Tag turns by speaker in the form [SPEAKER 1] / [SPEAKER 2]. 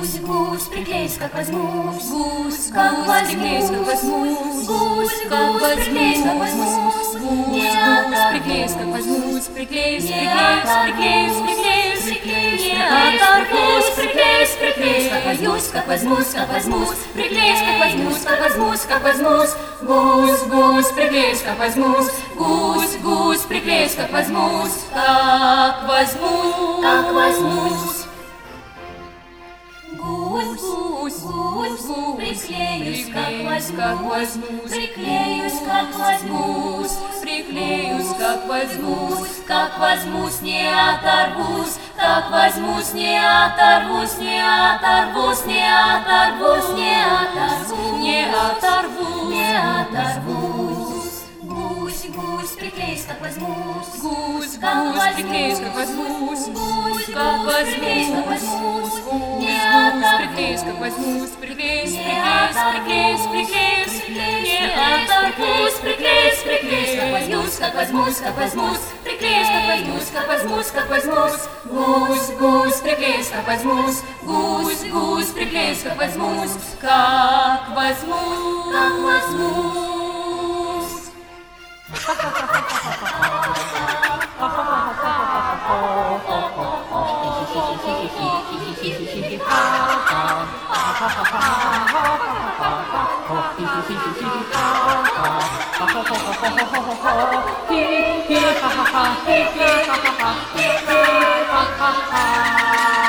[SPEAKER 1] Гусь, гусь, приклеюсь, как возьмусь.
[SPEAKER 2] Гусь,
[SPEAKER 1] как
[SPEAKER 2] гусь, приклеюсь, как возьмусь.
[SPEAKER 1] Гусь,
[SPEAKER 2] как
[SPEAKER 1] гусь, приклеюсь, как возьмусь.
[SPEAKER 2] Гусь, гусь, приклеюсь, как возьмусь. Приклеюсь, приклеюсь, приклеюсь, приклеюсь.
[SPEAKER 1] Не оторвусь, приклеюсь, приклеюсь, как возьмусь, как возьмусь, как возьмусь. Приклеюсь, как возьмусь, как возьмусь, как возьмусь. Гусь, гусь, приклеюсь, как возьмусь. Гусь, гусь, приклеюсь, как возьмусь.
[SPEAKER 2] Как возьмусь,
[SPEAKER 1] как возьмусь.
[SPEAKER 2] Гусь, гусь,
[SPEAKER 1] Гусь,
[SPEAKER 2] гусь,
[SPEAKER 1] приклеюсь, как
[SPEAKER 2] возьмусь.
[SPEAKER 1] Приклеюсь, как возьмусь.
[SPEAKER 2] Приклеюсь, как возьмусь.
[SPEAKER 1] Как возьмусь, не оторвусь. Как возьмусь, не оторвусь, не оторвусь, не оторвусь, не оторвусь,
[SPEAKER 2] Не оторвусь,
[SPEAKER 1] не оторвусь. Гусь, гусь, приклеюсь, как возьмусь.
[SPEAKER 2] Гусь,
[SPEAKER 1] как
[SPEAKER 2] гусь, приклеюсь, как возьмусь.
[SPEAKER 1] Гусь,
[SPEAKER 2] как
[SPEAKER 1] гусь, приклеюсь, как
[SPEAKER 2] возьмусь.
[SPEAKER 1] возьмусь.
[SPEAKER 2] Гусь,
[SPEAKER 1] Не
[SPEAKER 2] гусь, приклеюсь, как возьмусь. Приклеюсь, приклеюсь, приклеюсь, приклеюсь. Не оторвусь,
[SPEAKER 1] приклеюсь, приклеюсь, как возьмусь, как возьмусь, как возьмусь. Приклеюсь, как возьмусь, как возьмусь, как возьмусь. Гусь, гусь, приклеюсь, как возьмусь. Гусь, гусь, приклеюсь, как возьмусь.
[SPEAKER 2] Как возьмусь,
[SPEAKER 1] Как возьмусь.
[SPEAKER 2] Hi, hi, ha, ha, ha, hi, hi, ha, ha, hi, hi, ha, ha, ha.